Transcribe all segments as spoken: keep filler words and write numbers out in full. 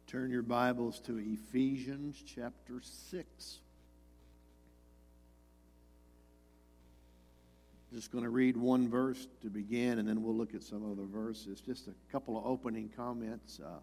Turn your Bibles to Ephesians chapter six. Just going to read one verse to begin, and then we'll look at some other verses. Just a couple of opening comments. Uh,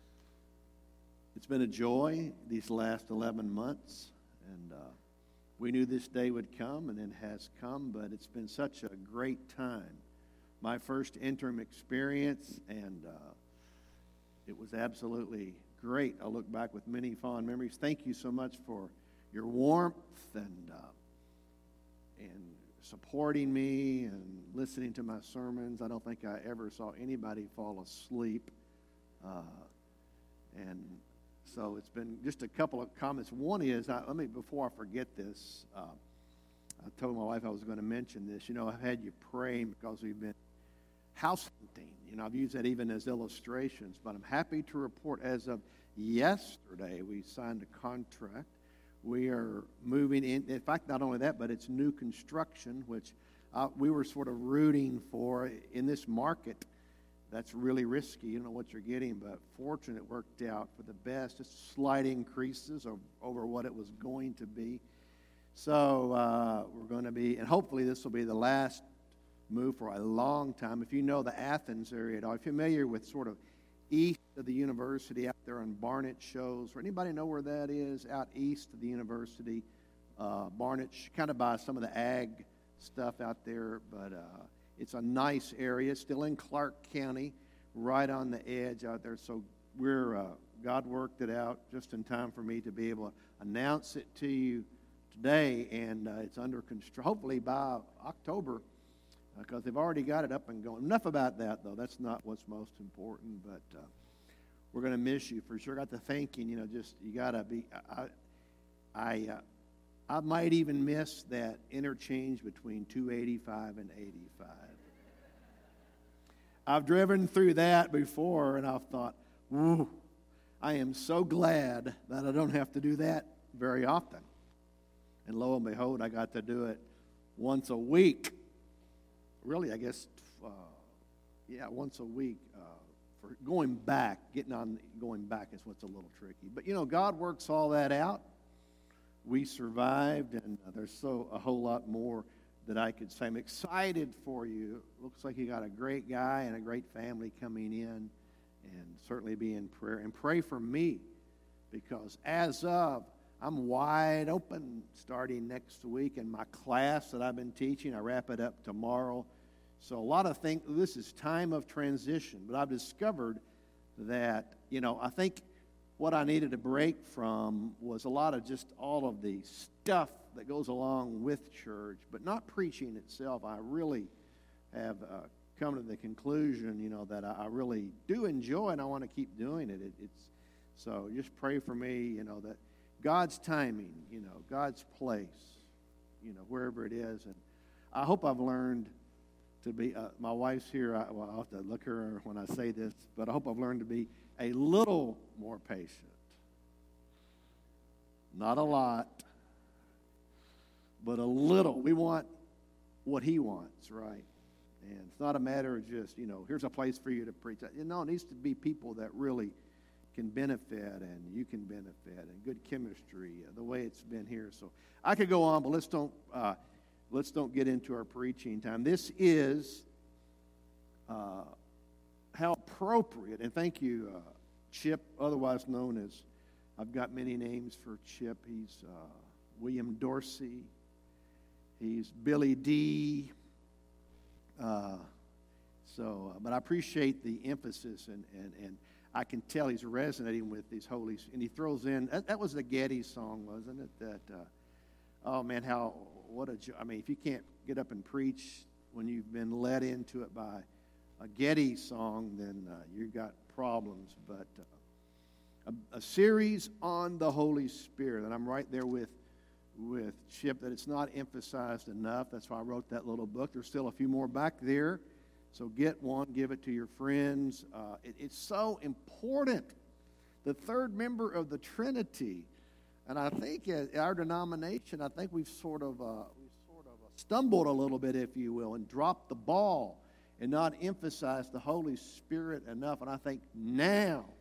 it's been a joy these last eleven months, and uh, we knew this day would come, and it has come, but it's been such a great time. My first interim experience, and uh, it was absolutely great. I look back with many fond memories. Thank you so much for your warmth and uh, and supporting me and listening to my sermons. I don't think I ever saw anybody fall asleep. Uh, and so it's been just a couple of comments. One is, I, let me, before I forget this, uh, I told my wife I was going to mention this. You know, I've had you praying because we've been house hunting. You know, I've used that even as illustrations, but I'm happy to report as of yesterday we signed a contract. We are moving in. In fact, not only that, but it's new construction, which uh, we were sort of rooting for in this market. That's really risky. You don't know what you're getting, but fortunately it worked out for the best. Just slight increases over, over what it was going to be. So uh, we're going to be, and hopefully this will be the last move for a long time. If you know the Athens area at all, if you're familiar with sort of east of the university out there on Barnett Shows, or anybody know where that is out east of the university? Uh, Barnett, kind of by some of the ag stuff out there, but uh, it's a nice area, still in Clark County, right on the edge out there. So we're, uh, God worked it out just in time for me to be able to announce it to you today, and uh, it's under construction, hopefully by October, because they've already got it up and going. Enough about that, though. That's not what's most important, but uh, we're going to miss you for sure. Got to thinking, you know, just you got to be. I, I, uh, I might even miss that interchange between two eighty-five and eighty-five. I've driven through that before, and I've thought, "Woo, I am so glad that I don't have to do that very often." And lo and behold, I got to do it once a week. Really, I guess, uh, yeah, once a week uh, for going back, getting on, going back is what's a little tricky. But, you know, God works all that out. We survived, and uh, there's so a whole lot more that I could say. I'm excited for you. Looks like you got a great guy and a great family coming in, and certainly be in prayer. And pray for me, because as of, I'm wide open starting next week in my class that I've been teaching. I wrap it up tomorrow. So a lot of things, this is time of transition. But I've discovered that, you know, I think what I needed to break from was a lot of just all of the stuff that goes along with church, but not preaching itself. I really have uh, come to the conclusion, you know, that I, I really do enjoy and I want to keep doing it. it. It's so just pray for me, you know, that God's timing, you know, God's place, you know, wherever it is. And I hope I've learned to be, uh, my wife's here, I, well, I'll have to look at her when I say this, but I hope I've learned to be a little more patient. Not a lot, but a little. We want what he wants, right? And it's not a matter of just, you know, here's a place for you to preach. You know, it needs to be people that really can benefit, and you can benefit, and good chemistry, uh, the way it's been here. So I could go on, but let's don't uh, let's don't get into our preaching time. This is uh, how appropriate, and thank you, uh, Chip, otherwise known as, I've got many names for Chip. He's uh, William Dorsey. He's Billy D. Uh, so, uh, but I appreciate the emphasis and and and. I can tell he's resonating with these holy, and he throws in, that, that was the Getty song, wasn't it? That, uh, oh man, how, what a, I mean, if you can't get up and preach when you've been led into it by a Getty song, then uh, you've got problems. But uh, a, a series on the Holy Spirit, and I'm right there with, with Chip, that it's not emphasized enough. That's why I wrote that little book. There's still a few more back there. So get one, give it to your friends. Uh, it, it's so important. The third member of the Trinity. And I think at our denomination, I think we've sort of, uh, we've sort of stumbled a little bit, if you will, and dropped the ball and not emphasized the Holy Spirit enough. And I think now,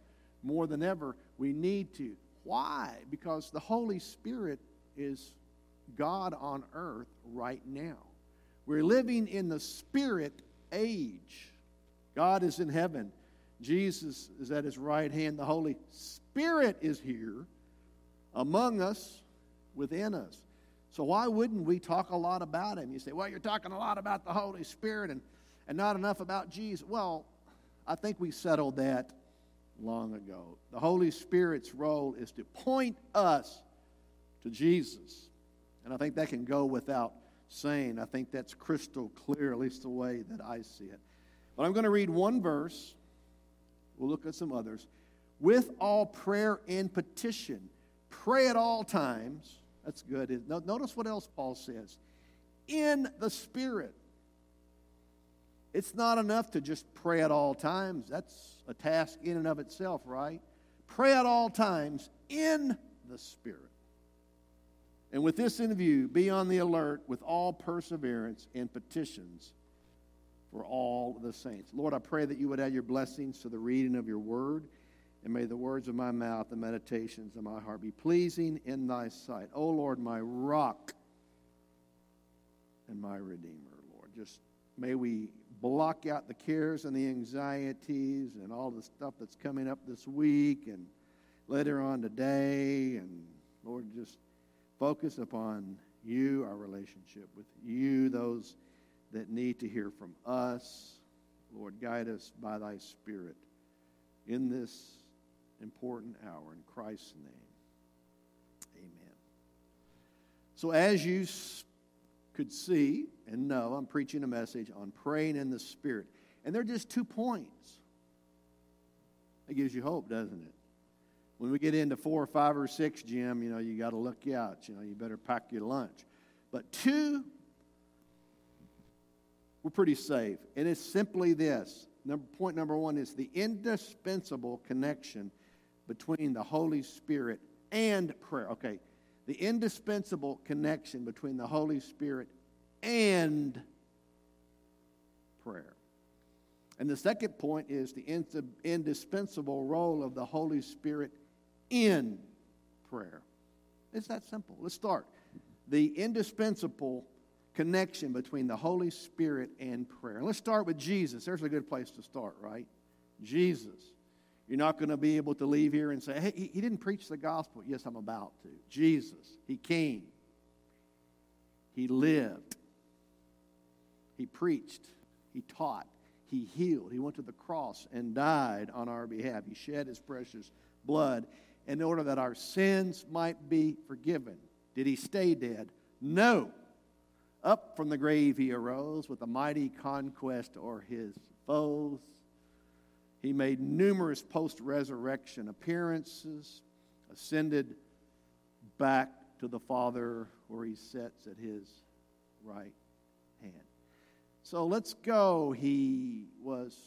more than ever, we need to. Why? Because the Holy Spirit is God on earth right now. We're living in the Spirit age. God is in heaven. Jesus is at his right hand. The Holy Spirit is here among us, within us. So why wouldn't we talk a lot about him? You say, well, you're talking a lot about the Holy Spirit and, and not enough about Jesus. Well, I think we settled that long ago. The Holy Spirit's role is to point us to Jesus. And I think that can go without saying. I think that's crystal clear, at least the way that I see it. But I'm going to read one verse. We'll look at some others. With all prayer and petition, pray at all times. That's good. Notice what else Paul says. In the Spirit. It's not enough to just pray at all times. That's a task in and of itself, right? Pray at all times in the Spirit. And with this in view, be on the alert with all perseverance and petitions for all the saints. Lord, I pray that you would add your blessings to the reading of your word, and may the words of my mouth and meditations of my heart be pleasing in thy sight. O Lord, my rock and my redeemer, Lord. Just may we block out the cares and the anxieties and all the stuff that's coming up this week and later on today. And Lord, just focus upon you, our relationship with you, those that need to hear from us. Lord, guide us by thy Spirit in this important hour. In Christ's name, amen. So as you could see and know, I'm preaching a message on praying in the Spirit. And they're just two points. That gives you hope, doesn't it? When we get into four or five or six, Jim, you know, you got to look out. You know, you better pack your lunch. But two, we're pretty safe. And it's simply this. Number, point number one is the indispensable connection between the Holy Spirit and prayer. Okay, the indispensable connection between the Holy Spirit and prayer. And the second point is the indispensable role of the Holy Spirit in prayer. It's that simple. Let's start. The indispensable connection between the Holy Spirit and prayer. And let's start with Jesus. There's a good place to start, right? Jesus. You're not going to be able to leave here and say, hey, he, he didn't preach the gospel. Yes, I'm about to. Jesus. He came. He lived. He preached. He taught. He healed. He went to the cross and died on our behalf. He shed his precious blood in order that our sins might be forgiven. Did he stay dead? No. Up from the grave he arose with a mighty conquest o'er his foes. He made numerous post-resurrection appearances, ascended back to the Father where he sits at his right hand. So let's go. He was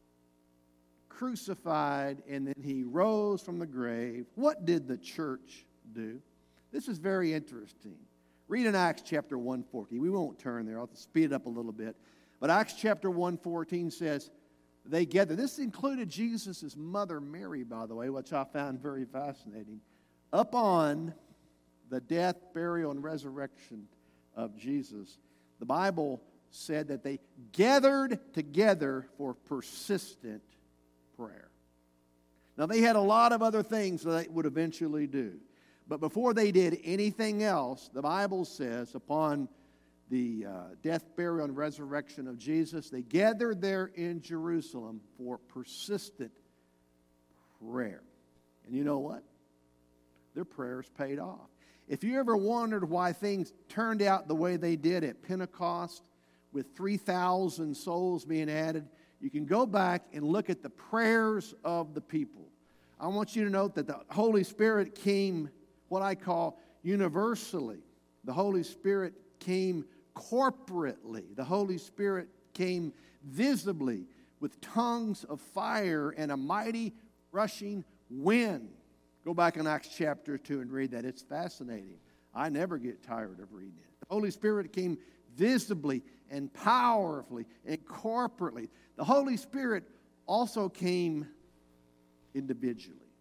crucified and then he rose from the grave. What did the church do? This is very interesting. Read in Acts chapter one fourteen. We won't turn there. I'll have to speed it up a little bit. But Acts chapter one fourteen says, they gathered. This included Jesus' mother Mary, by the way, which I found very fascinating. Up on the death, burial, and resurrection of Jesus, the Bible said that they gathered together for persistent prayer. Now, they had a lot of other things that they would eventually do. But before they did anything else, the Bible says, upon the uh, death, burial, and resurrection of Jesus, they gathered there in Jerusalem for persistent prayer. And you know what? Their prayers paid off. If you ever wondered why things turned out the way they did at Pentecost, with three thousand souls being added, you can go back and look at the prayers of the people. I want you to note that the Holy Spirit came, what I call, universally. The Holy Spirit came corporately. The Holy Spirit came visibly with tongues of fire and a mighty rushing wind. Go back in Acts chapter two and read that. It's fascinating. I never get tired of reading it. The Holy Spirit came visibly and powerfully and corporately. The Holy Spirit also came individually.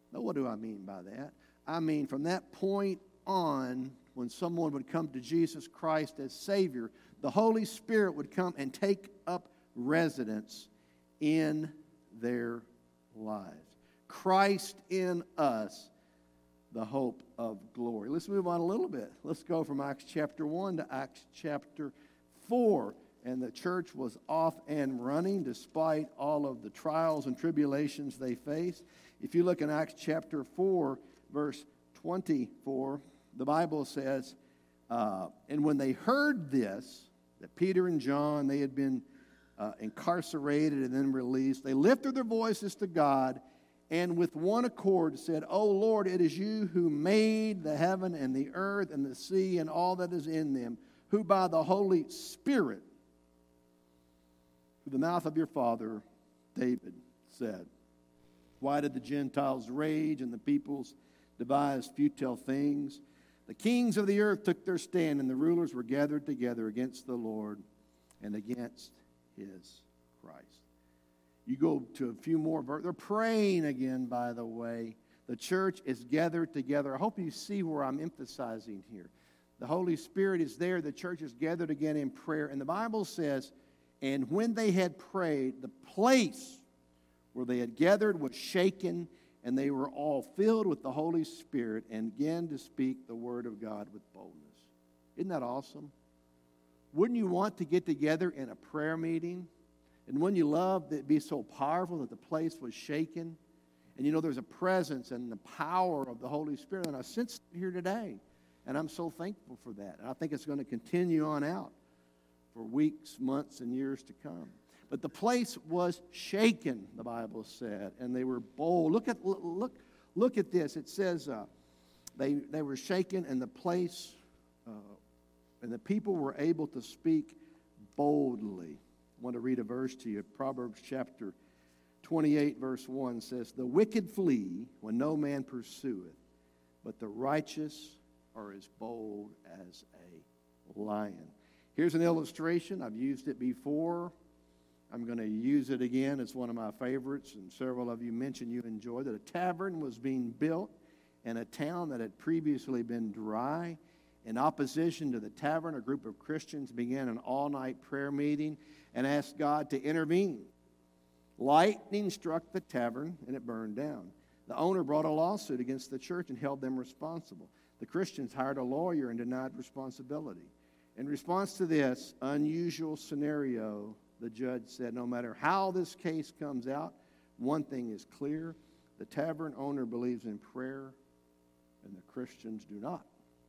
Now, what do I mean by that? I mean, from that point on, when someone would come to Jesus Christ as Savior, the Holy Spirit would come and take up residence in their lives. Christ in us, the hope of glory. Let's move on a little bit. Let's go from Acts chapter one to Acts chapter four. And the church was off and running despite all of the trials and tribulations they faced. If you look in Acts chapter four, verse twenty-four, the Bible says, uh, and when they heard this, that Peter and John, they had been uh, incarcerated and then released, they lifted their voices to God and with one accord said, O Lord, it is you who made the heaven and the earth and the sea and all that is in them, who by the Holy Spirit, through the mouth of your father, David, said, why did the Gentiles rage and the peoples devise futile things? The kings of the earth took their stand, and the rulers were gathered together against the Lord and against his Christ. You go to a few more verses. They're praying again, by the way. The church is gathered together. I hope you see where I'm emphasizing here. The Holy Spirit is there. The church is gathered again in prayer. And the Bible says, and when they had prayed, the place where they had gathered was shaken, and they were all filled with the Holy Spirit and began to speak the word of God with boldness. Isn't that awesome? Wouldn't you want to get together in a prayer meeting? And wouldn't you love that it be so powerful that the place was shaken? And you know, there's a presence and the power of the Holy Spirit. And I sense it here today. And I'm so thankful for that. And I think it's going to continue on out for weeks, months, and years to come. But the place was shaken, the Bible said, and they were bold. Look at look look at this. It says uh, they they were shaken, and the place uh, and the people were able to speak boldly. I want to read a verse to you. Proverbs chapter twenty-eight, verse one says, "The wicked flee when no man pursueth, but the righteous are as bold as a lion." Here's an illustration. I've used it before. I'm going to use it again. It's one of my favorites, and several of you mentioned you enjoyed it. A tavern was being built in a town that had previously been dry. In opposition to the tavern, a group of Christians began an all-night prayer meeting and asked God to intervene. Lightning struck the tavern, and it burned down. The owner brought a lawsuit against the church and held them responsible. The Christians hired a lawyer and denied responsibility. In response to this unusual scenario, the judge said, no matter how this case comes out, one thing is clear. The tavern owner believes in prayer, and the Christians do not.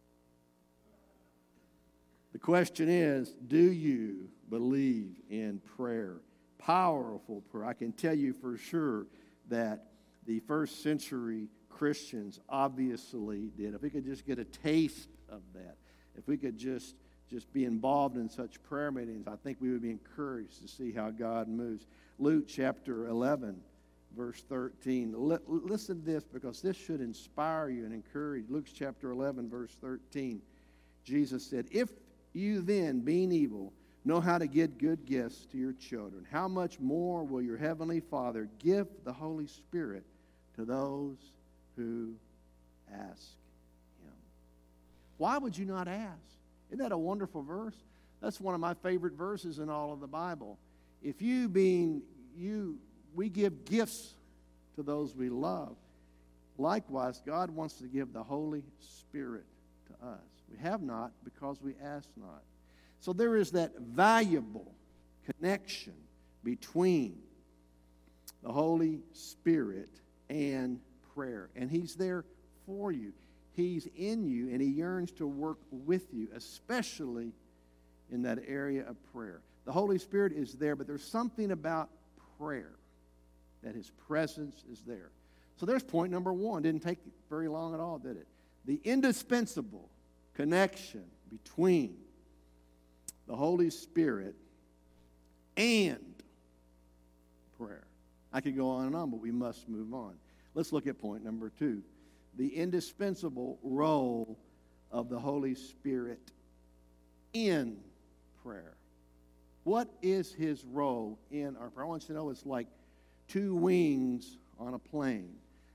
The question is, do you believe in prayer? Powerful prayer. I can tell you for sure that the first century Christians obviously did. If we could just get a taste of that, if we could just just be involved in such prayer meetings, I think we would be encouraged to see how God moves. Luke chapter eleven, verse thirteen. L- listen to this, because this should inspire you and encourage. Luke chapter eleven, verse thirteen. Jesus said, if you then, being evil, know how to give good gifts to your children, how much more will your heavenly Father give the Holy Spirit to those who ask him? Why would you not ask? Isn't that a wonderful verse? That's one of my favorite verses in all of the Bible. If you being you, we give gifts to those we love. Likewise, God wants to give the Holy Spirit to us. We have not because we ask not. So there is that valuable connection between the Holy Spirit and prayer. And He's there for you. He's in you, and He yearns to work with you, especially in that area of prayer. The Holy Spirit is there, but there's something about prayer, that His presence is there. So there's point number one. Didn't take very long at all, did it? The indispensable connection between the Holy Spirit and prayer. I could go on and on, but we must move on. Let's look at point number two. The indispensable role of the Holy Spirit in prayer. What is His role in our prayer? I want you to know it's like two wings on a plane.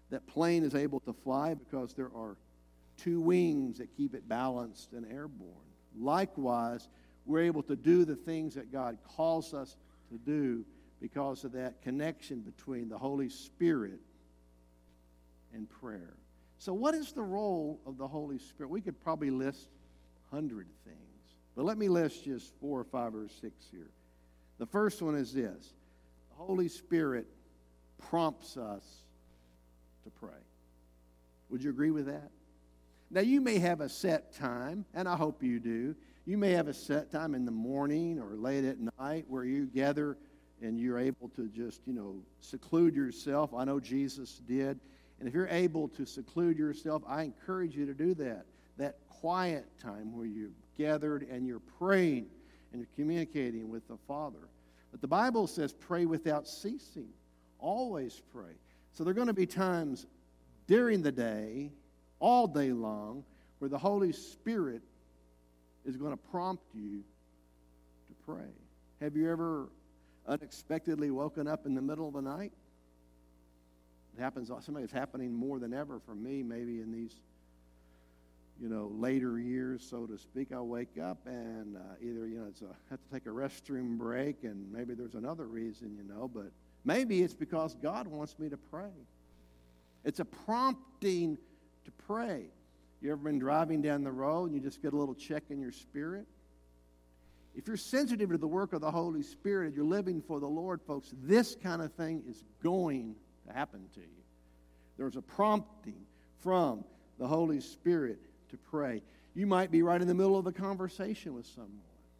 That plane is able to fly because there are two wings that keep it balanced and airborne. Likewise, we're able to do the things that God calls us to do because of that connection between the Holy Spirit and prayer. So what is the role of the Holy Spirit? We could probably list a hundred things, but let me list just four or five or six here. The first one is this: the Holy Spirit prompts us to pray. Would you agree with that? Now, you may have a set time, and I hope you do. You may have a set time in the morning or late at night where you gather and you're able to just, you know, seclude yourself. I know Jesus did. And if you're able to seclude yourself, I encourage you to do that. That quiet time where you're gathered and you're praying and you're communicating with the Father. But the Bible says pray without ceasing. Always pray. So there are going to be times during the day, all day long, where the Holy Spirit is going to prompt you to pray. Have you ever unexpectedly woken up in the middle of the night? It happens. Something is happening more than ever for me, maybe in these, you know, later years, so to speak. I wake up and uh, either, you know, it's a, I have to take a restroom break, and maybe there's another reason, you know, but maybe it's because God wants me to pray. It's a prompting to pray. You ever been driving down the road and you just get a little check in your spirit? If you're sensitive to the work of the Holy Spirit and you're living for the Lord, folks, this kind of thing is going to happen to you. There's a prompting from the Holy Spirit to pray. You might be right in the middle of a conversation with someone.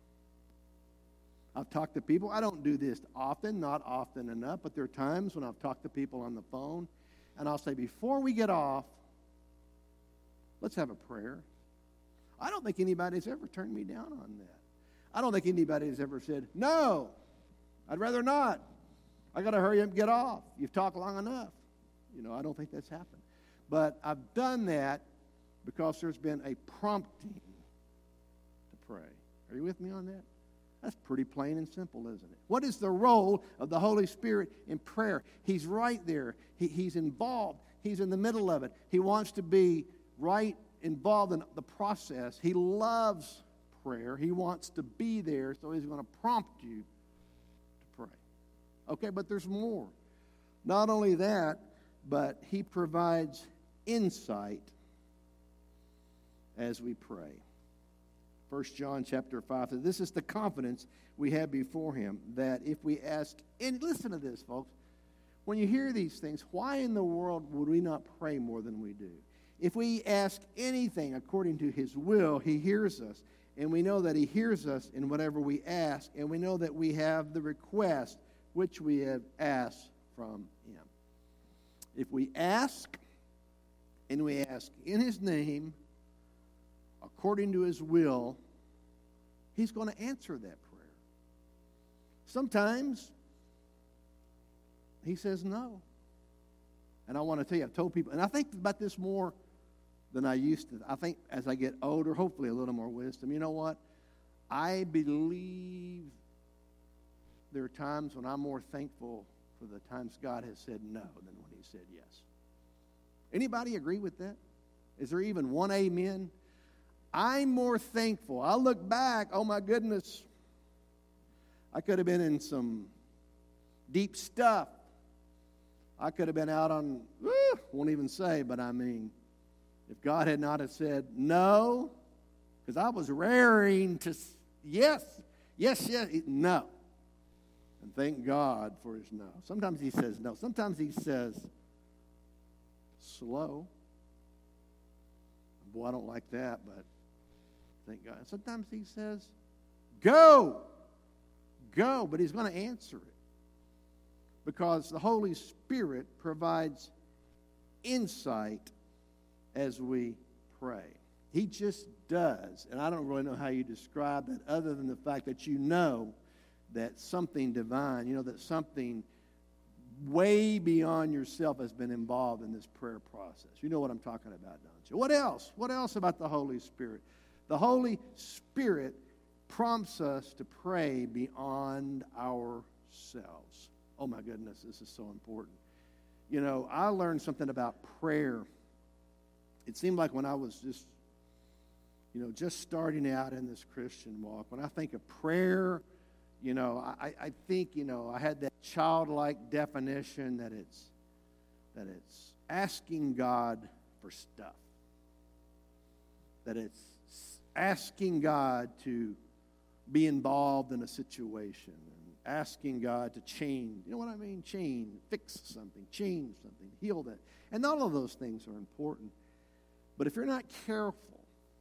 I've talked to people. I don't do this often, not often enough, but there are times when I've talked to people on the phone, and I'll say, before we get off, let's have a prayer. I don't think anybody's ever turned me down on that. I don't think anybody has ever said, no, I'd rather not. I got to hurry up and get off. You've talked long enough. You know, I don't think that's happened. But I've done that because there's been a prompting to pray. Are you with me on that? That's pretty plain and simple, isn't it? What is the role of the Holy Spirit in prayer? He's right there. He, he's involved. He's in the middle of it. He wants to be right involved in the process. He loves prayer. He wants to be there, so he's going to prompt you to pray. Okay, but there's more. Not only that, but he provides insight as we pray. First John chapter five says, this is the confidence we have before him, that if we ask, and listen to this, folks, when you hear these things, why in the world would we not pray more than we do? If we ask anything according to his will, he hears us, and we know that he hears us in whatever we ask, and we know that we have the request which we have asked from him. If we ask, and we ask in his name, according to his will, he's going to answer that prayer. Sometimes he says no. And I want to tell you, I've told people, and I think about this more than I used to. I think as I get older, hopefully a little more wisdom, you know what? I believe there are times when I'm more thankful for the times God has said no than when he said yes. Anybody agree with that? Is there even one amen? I'm more thankful. I look back, oh my goodness, I could have been in some deep stuff. I could have been out on, whew, won't even say, but I mean, if God had not have said no, because I was raring to yes, yes, yes, no. And thank God for his no. Sometimes he says no. Sometimes he says slow. Boy, I don't like that, but thank God. Sometimes he says go. Go, but he's going to answer it. Because the Holy Spirit provides insight as we pray. He just does. And I don't really know how you describe that other than the fact that you know that something divine, you know, that something way beyond yourself has been involved in this prayer process. You know what I'm talking about, don't you? What else? What else about the Holy Spirit? The Holy Spirit prompts us to pray beyond ourselves. Oh my goodness, this is so important. You know, I learned something about prayer. It seemed like when I was just, you know, just starting out in this Christian walk, when I think of prayer, you know, I, I think, you know, I had that childlike definition that it's that it's asking God for stuff. That it's asking God to be involved in a situation and asking God to change. You know what I mean? Change, fix something, change something, heal that. And all of those things are important. But if you're not careful,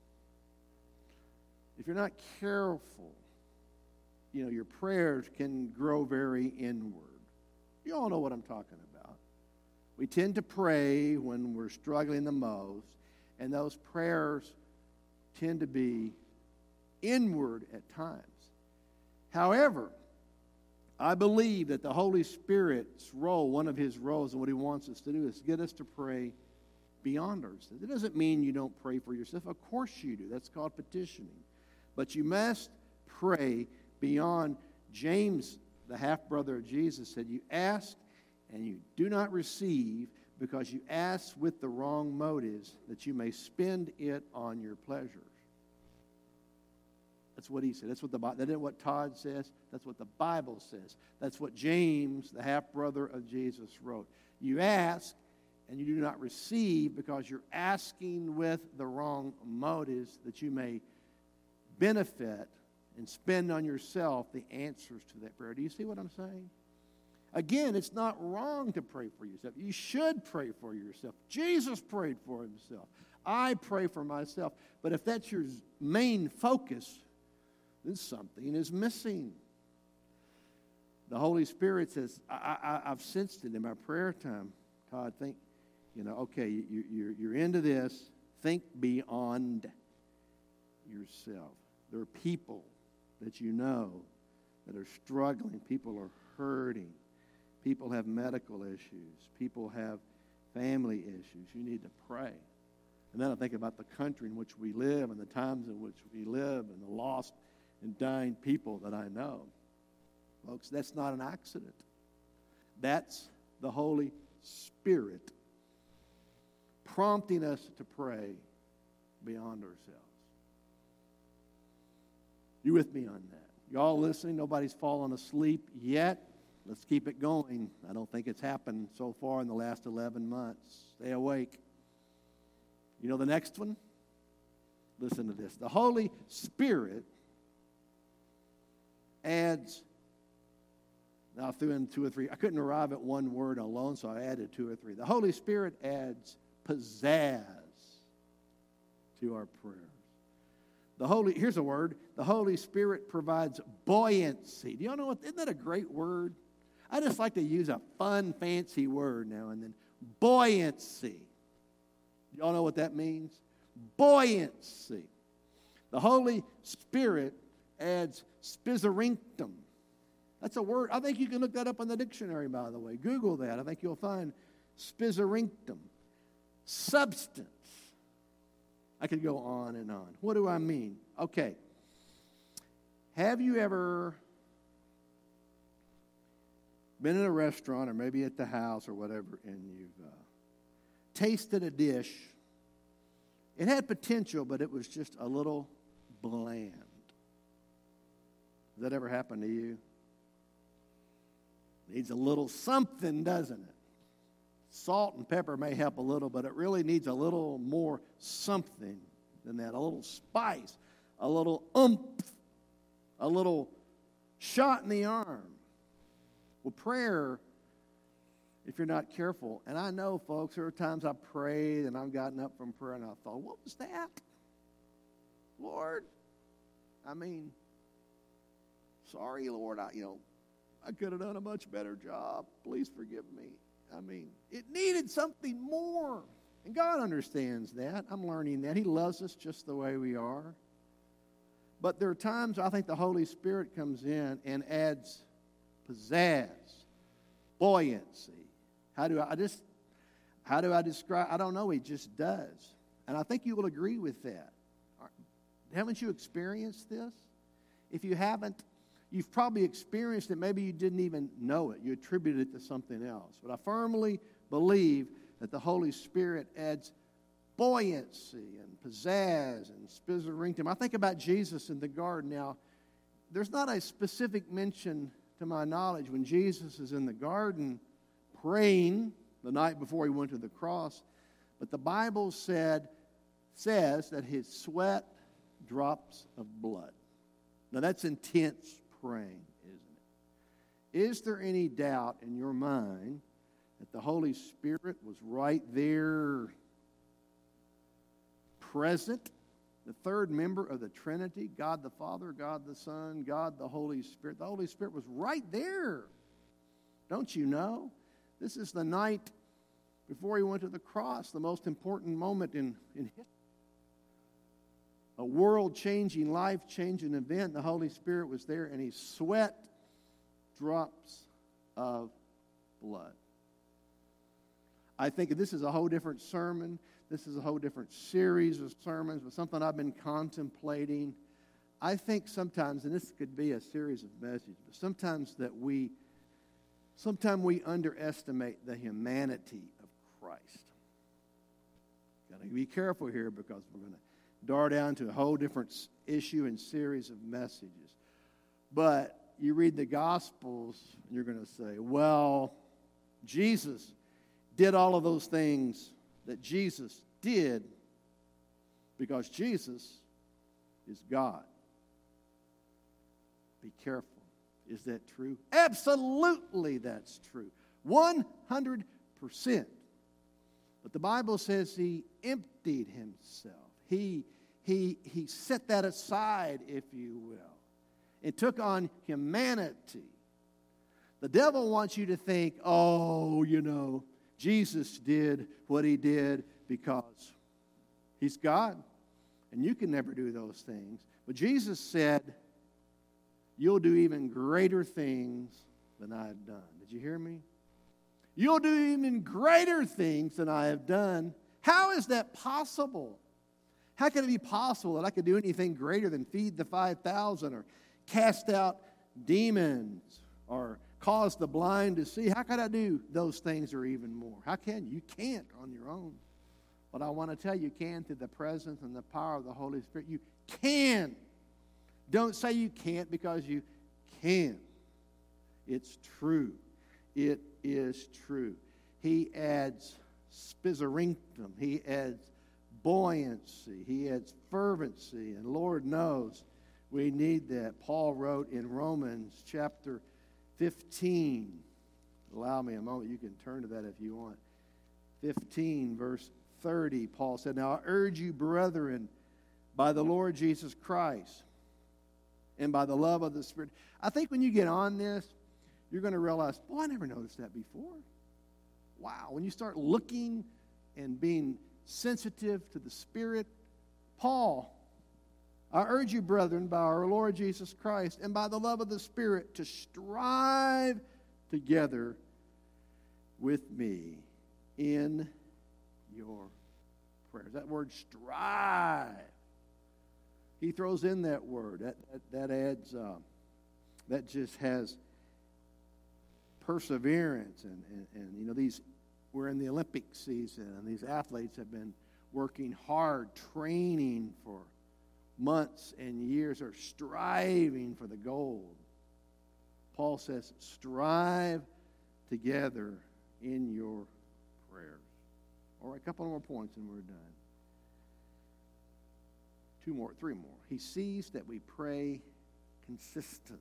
if you're not careful, you know, your prayers can grow very inward. You all know what I'm talking about. We tend to pray when we're struggling the most, and those prayers tend to be inward at times. However, I believe that the Holy Spirit's role, one of his roles and what he wants us to do is get us to pray beyond ourselves. It doesn't mean you don't pray for yourself. Of course you do. That's called petitioning. But you must pray beyond. James, the half-brother of Jesus, said, you ask and you do not receive because you ask with the wrong motives, that you may spend it on your pleasures. That's what he said. That's what the Bible, that isn't what Todd says. That's what the Bible says. That's what James, the half-brother of Jesus, wrote. You ask and you do not receive because you're asking with the wrong motives, that you may benefit and spend on yourself the answers to that prayer. Do you see what I'm saying? Again, it's not wrong to pray for yourself. You should pray for yourself. Jesus prayed for himself. I pray for myself. But if that's your main focus, then something is missing. The Holy Spirit says, I, I, I've sensed it in my prayer time. Todd, think, you know, okay, you, you're, you're into this. Think beyond yourself. There are people that you know that are struggling. People are hurting. People have medical issues. People have family issues. You need to pray. And then I think about the country in which we live and the times in which we live and the lost and dying people that I know. Folks, that's not an accident. That's the Holy Spirit prompting us to pray beyond ourselves. You with me on that? You all listening? Nobody's fallen asleep yet? Let's keep it going. I don't think it's happened so far in the last eleven months. Stay awake. You know the next one? Listen to this. The Holy Spirit adds, now I threw in two or three. I couldn't arrive at one word alone, so I added two or three. The Holy Spirit adds pizzazz to our prayers. The Holy, here's a word. The Holy Spirit provides buoyancy. Do y'all know what? Isn't that a great word? I just like to use a fun, fancy word now and then. Buoyancy. Y'all know what that means? Buoyancy. The Holy Spirit adds spizorinctum. That's a word. I think you can look that up in the dictionary, by the way. Google that. I think you'll find spizorinctum. Substance. I could go on and on. What do I mean? Okay. Have you ever been in a restaurant or maybe at the house or whatever, and you've uh, tasted a dish? It had potential, but it was just a little bland. Has that ever happened to you? Needs a little something, doesn't it? Salt and pepper may help a little, but it really needs a little more something than that. A little spice, a little oomph, a little shot in the arm. Well, prayer, if you're not careful, and I know, folks, there are times I prayed and I've gotten up from prayer and I thought, what was that? Lord, I mean, sorry, Lord, I, you know, I could have done a much better job. Please forgive me. I mean, it needed something more. And God understands that. I'm learning that. He loves us just the way we are. But there are times I think the Holy Spirit comes in and adds pizzazz, buoyancy. How do I, I just, how do I describe? I don't know. He just does. And I think you will agree with that. Haven't you experienced this? If you haven't, you've probably experienced it. Maybe you didn't even know it. You attributed it to something else. But I firmly believe that the Holy Spirit adds buoyancy and pizzazz and spizzerington. I think about Jesus in the garden. Now, there's not a specific mention, to my knowledge, when Jesus is in the garden praying the night before he went to the cross, but the Bible said says that his sweat drops of blood. Now, that's intense praying, isn't it? Is there any doubt in your mind that the Holy Spirit was right there present? The third member of the Trinity, God the Father, God the Son, God the Holy Spirit. The Holy Spirit was right there. Don't you know? This is the night before he went to the cross, the most important moment in, in history. A world-changing, life-changing event. The Holy Spirit was there, and he sweat drops of blood. I think this is a whole different sermon. This is a whole different series of sermons, but something I've been contemplating. I think sometimes, and this could be a series of messages, but sometimes that we, sometimes we underestimate the humanity of Christ. Got to be careful here because we're going to dart down to a whole different issue and series of messages. But you read the Gospels, and you're going to say, well, Jesus did all of those things that Jesus did because Jesus is God. Be careful. Is that true? Absolutely that's true. one hundred percent. But the Bible says he emptied himself. He, he, he set that aside, if you will. It took on humanity. The devil wants you to think, oh, you know, Jesus did what he did because he's God. And you can never do those things. But Jesus said, you'll do even greater things than I have done. Did you hear me? You'll do even greater things than I have done. How is that possible? How can it be possible that I could do anything greater than feed the five thousand or cast out demons or cause the blind to see? How could I do those things or even more? How can you? You can't on your own. But I want to tell you, you can through the presence and the power of the Holy Spirit. You can. Don't say you can't because you can. It's true. It is true. He adds spizzerington. He adds buoyancy. He adds fervency. And Lord knows we need that. Paul wrote in Romans chapter fifteen. Allow me a moment. You can turn to that if you want. fifteen, verse thirty, Paul said, now I urge you, brethren, by the Lord Jesus Christ and by the love of the Spirit. I think when you get on this, you're going to realize, boy, I never noticed that before. Wow. When you start looking and being sensitive to the Spirit, Paul, I urge you, brethren, by our Lord Jesus Christ and by the love of the Spirit, to strive together with me in your prayers. That word strive. He throws in that word. That, that, that adds, uh, that just has perseverance. And, and, and, you know, these, we're in the Olympic season, and these athletes have been working hard, training for months and years, are striving for the gold. Paul says, strive together in your prayers. All right, a couple more points and we're done. Two more, three more. He sees that we pray consistently.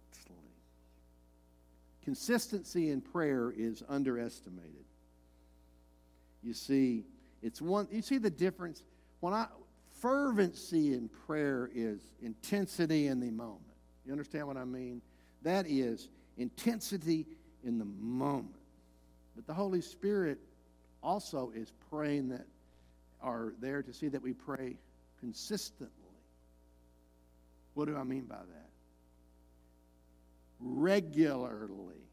Consistency in prayer is underestimated. You see, it's one. You see the difference? When I fervency in prayer is intensity in the moment. You understand what I mean? That is intensity in the moment. But the Holy Spirit also is praying that are there to see that we pray consistently. What do I mean by that? Regularly.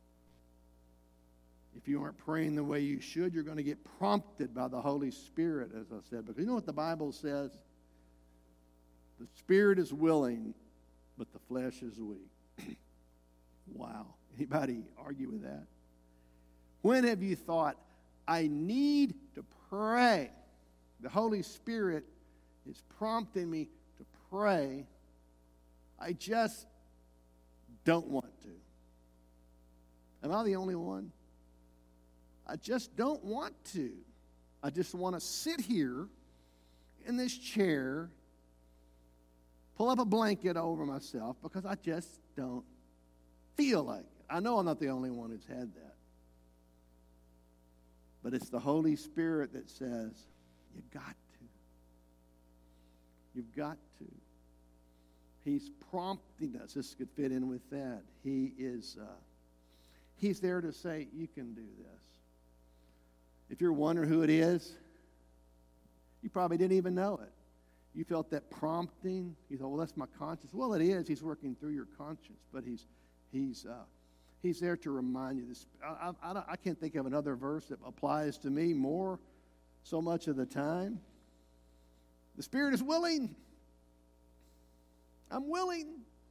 If you aren't praying the way you should, you're going to get prompted by the Holy Spirit, as I said. Because you know what the Bible says? The Spirit is willing, but the flesh is weak. Wow. Anybody argue with that? When have you thought, I need to pray. The Holy Spirit is prompting me to pray. I just don't want to. Am I the only one? I just don't want to. I just want to sit here in this chair, pull up a blanket over myself because I just don't feel like it. I know I'm not the only one who's had that. But it's the Holy Spirit that says, you got to. You've got to. He's prompting us. This could fit in with that. He is, uh, he's there to say, you can do this. If you're wondering who it is, you probably didn't even know it. You felt that prompting. You thought, well, that's my conscience. Well, it is. He's working through your conscience, but he's he's uh, he's there to remind you. This, I, I, I can't think of another verse that applies to me more so much of the time. The Spirit is willing. I'm willing.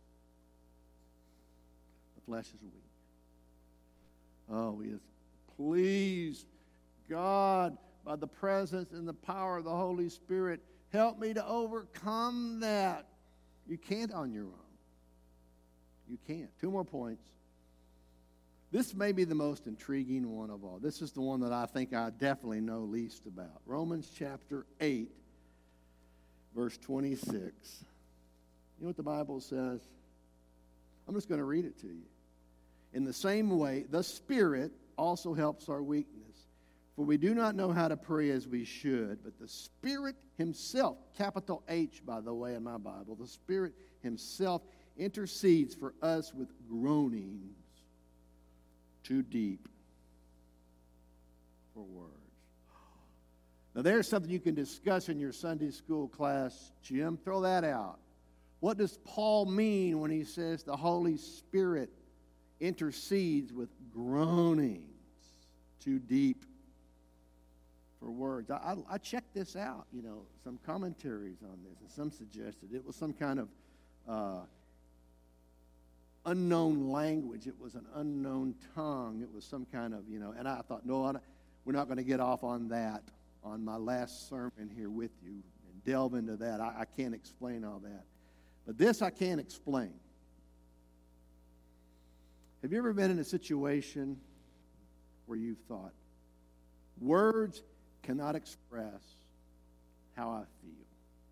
The flesh is weak. Oh, we just please, God, by the presence and the power of the Holy Spirit, help me to overcome that. You can't on your own. You can't. Two more points. This may be the most intriguing one of all. This is the one that I think I definitely know least about. Romans chapter eight, verse twenty-six. You know what the Bible says? I'm just going to read it to you. In the same way, the Spirit also helps our weakness. For we do not know how to pray as we should, but the Spirit himself, capital H, by the way, in my Bible, the Spirit himself intercedes for us with groanings too deep for words. Now, there's something you can discuss in your Sunday school class, Jim. Throw that out. What does Paul mean when he says the Holy Spirit intercedes with groanings too deep for words? I, I, I checked this out, you know, some commentaries on this, and some suggested it was some kind of uh, unknown language. It was an unknown tongue. It was some kind of, you know, and I thought, no, I don't, we're not going to get off on that on my last sermon here with you and delve into that. I, I can't explain all that. But this I can explain. Have you ever been in a situation where you've thought, words cannot express how I feel?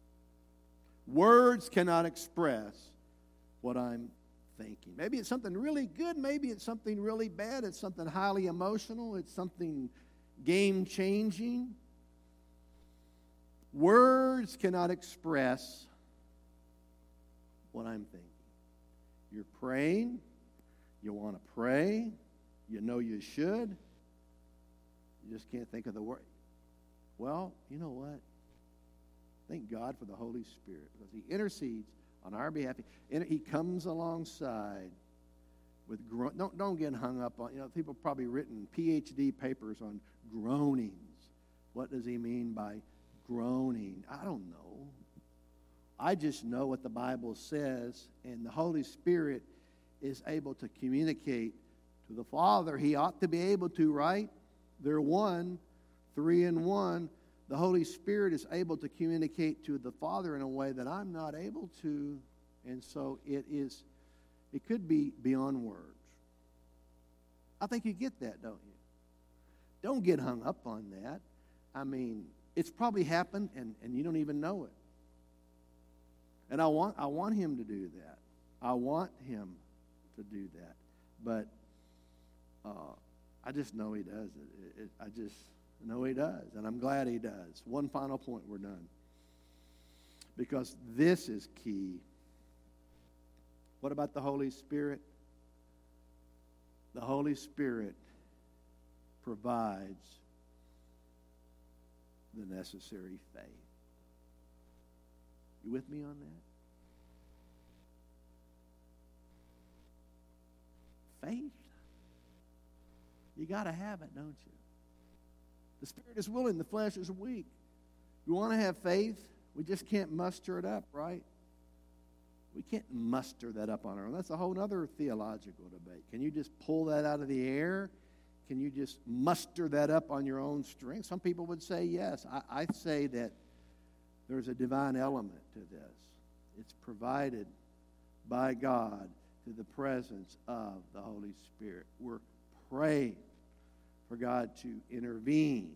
Words cannot express what I'm thinking. Maybe it's something really good. Maybe it's something really bad. It's something highly emotional. It's something game-changing. Words cannot express what I'm thinking. You're praying. You want to pray. You know you should. You just can't think of the word. Well, you know what? Thank God for the Holy Spirit, because he intercedes on our behalf. And he comes alongside with gro- don't don't get hung up on, you know, people have probably written P H D papers on groanings. What does he mean by groaning? I don't know. I just know what the Bible says, and the Holy Spirit is able to communicate to the Father. He ought to be able to, right? They're one, three in one. The Holy Spirit is able to communicate to the Father in a way that I'm not able to, and so it is, it could be beyond words. I think you get that, don't you? Don't get hung up on that. I mean, it's probably happened, and, and you don't even know it. And I want I want him to do that. I want him to do that. But uh, I just know he does it. it, it I just know he does, and I'm glad he does. One final point, we're done. Because this is key. What about the Holy Spirit? The Holy Spirit provides the necessary faith. You with me on that? Faith. You got to have it, don't you? The Spirit is willing, the flesh is weak. We want to have faith. We just can't muster it up, right? We can't muster that up on our own. That's a whole other theological debate. Can you just pull that out of the air can you just muster that up on your own strength? Some people would say yes. I, I say that there's a divine element to this. It's provided by God through the presence of the Holy Spirit. We're praying for God to intervene.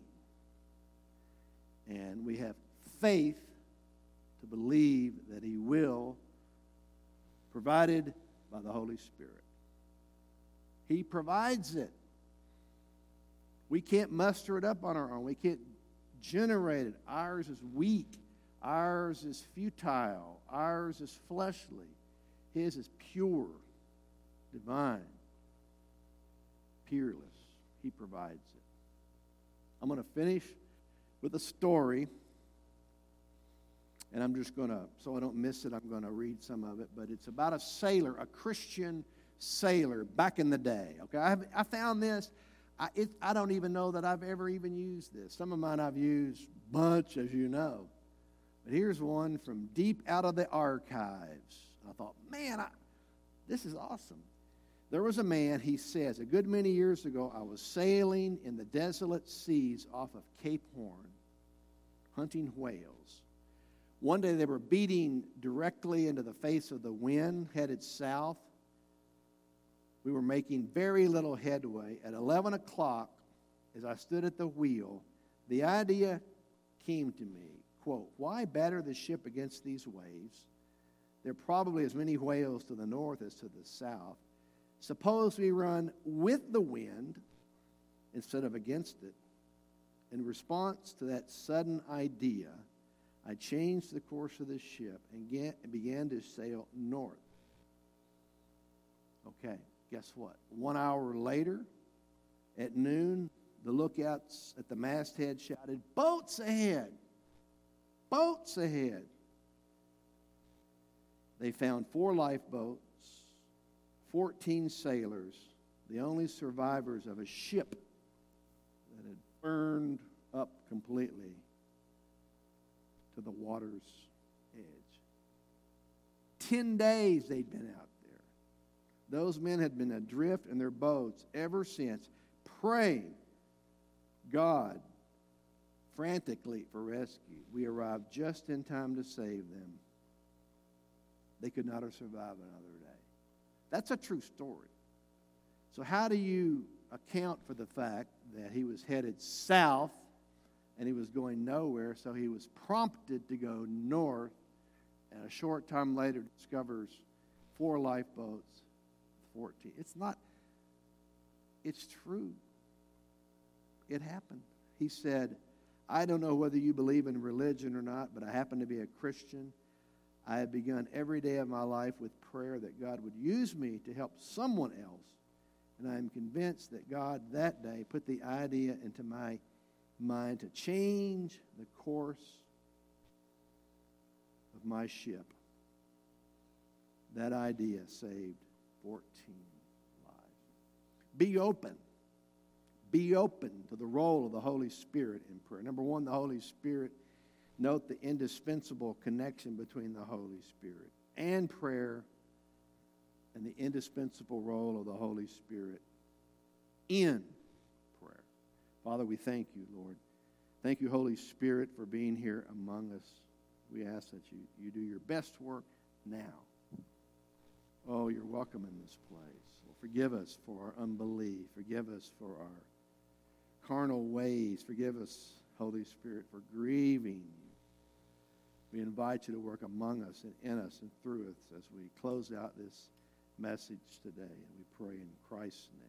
And we have faith to believe that He will, provided by the Holy Spirit. He provides it. We can't muster it up on our own. We can't generate it. Ours is weak. Ours is futile. Ours is fleshly. His is pure, divine, peerless. He provides it. I'm going to finish with a story. And I'm just going to, so I don't miss it, I'm going to read some of it. But it's about a sailor, a Christian sailor back in the day. Okay, I, have, I found this. I, it, I don't even know that I've ever even used this. Some of mine I've used bunch, as you know. But here's one from deep out of the archives. I thought, man, I, this is awesome. There was a man, he says, a good many years ago, I was sailing in the desolate seas off of Cape Horn, hunting whales. One day they were beating directly into the face of the wind, headed south. We were making very little headway. At eleven o'clock, as I stood at the wheel, the idea came to me, quote, why batter the ship against these waves? There are probably as many whales to the north as to the south. Suppose we run with the wind instead of against it. In response to that sudden idea, I changed the course of the ship and began to sail north. Okay, guess what? One hour later, at noon, the lookouts at the masthead shouted, boats ahead! Boats ahead! They found four lifeboats, fourteen sailors, the only survivors of a ship that had burned up completely to the water's edge. Ten days they'd been out there. Those men had been adrift in their boats ever since, praying God frantically for rescue. We arrived just in time to save them. They could not have survived another day. That's a true story. So how do you account for the fact that he was headed south and he was going nowhere, so he was prompted to go north, and a short time later discovers four lifeboats, fourteen. It's not, it's true. It happened. He said, I don't know whether you believe in religion or not, but I happen to be a Christian. I have begun every day of my life with prayer that God would use me to help someone else. And I am convinced that God that day put the idea into my mind to change the course of my ship. That idea saved fourteen lives. Be open. Be open to the role of the Holy Spirit in prayer. Number one, the Holy Spirit. Note the indispensable connection between the Holy Spirit and prayer, and the indispensable role of the Holy Spirit in prayer. Father, we thank you, Lord. Thank you, Holy Spirit, for being here among us. We ask that you, you do your best work now. Oh, you're welcome in this place. Well, forgive us for our unbelief. Forgive us for our carnal ways. Forgive us, Holy Spirit, for grieving you. We invite you to work among us and in us and through us as we close out this message today. And we pray in Christ's name.